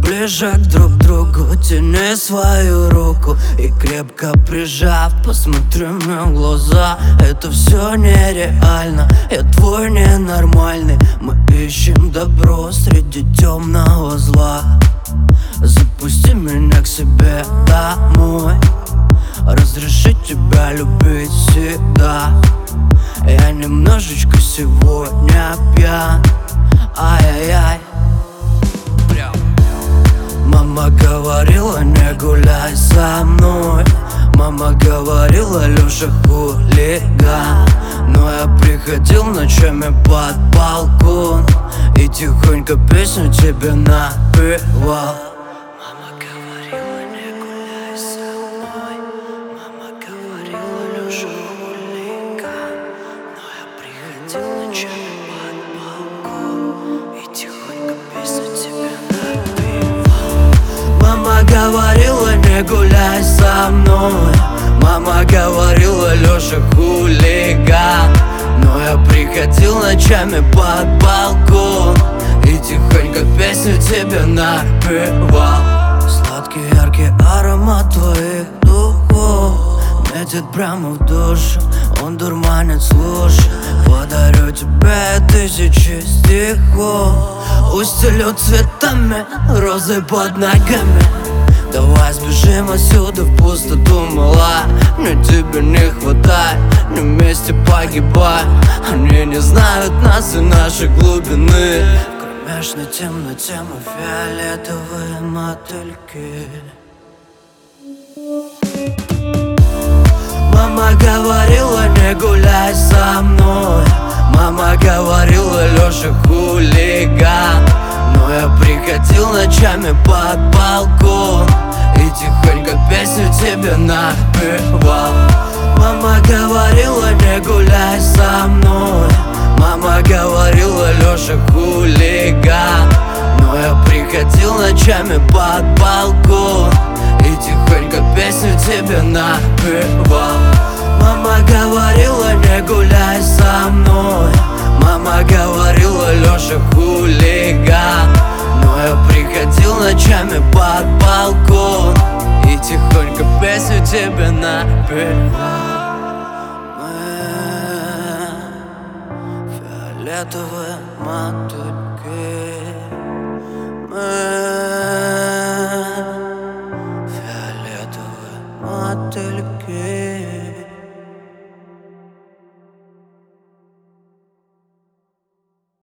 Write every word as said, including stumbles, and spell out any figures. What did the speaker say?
ближе друг к другу, тяни свою руку и крепко прижав, посмотри мне в глаза. Это все нереально, я твой ненормальный. Мы ищем добро среди темного зла. Запусти меня к себе домой, разреши тебя любить всегда. Я немножечко сегодня пьян, ай-яй-яй. Мама говорила, не гуляй со мной. Мама говорила, Лёша хулиган. Но я приходил ночами под балкон и тихонько песню тебе напевал. Мама говорила, не гуляй со мной. Мама говорила, Лёша хулиган. Но я приходил ночами под балкон и тихонько песню тебе напевал. Мама говорила, не гуляй со мной. Мама говорила, Лёша хулиган. Но я приходил ночами под балкон и тихонько песню тебе напевал. Сладкий яркий аромат твоих духов метит прямо в душу, он дурманит, слушай. Подарю тебе тысячи стихов, устелю цветами розы под ногами. Давай сбежим отсюда в пустоту, мала. Мне тебя не хватает, не вместе погибаем. Они не знают нас и нашей глубины. В кромешной темноте мы фиолетовые мотыльки. Мама говорила, не гуляй со мной. Мама говорила, Лёша хулиган. Но я приходил ночами под балкон и тихонько песню тебе напевал. Мама говорила, не гуляй со мной. Мама говорила, Лёша хулиган. Но я приходил ночами под балкон и тихонько песню тебе напевал. Мама говорила, не гуляй со мной. Мама говорила, Лёша хулиган. Но я приходил ночами под балкон и тихонько песню тебе напевал. Мы фиолетовые мотыльки. Мы фиолетовые мотыльки.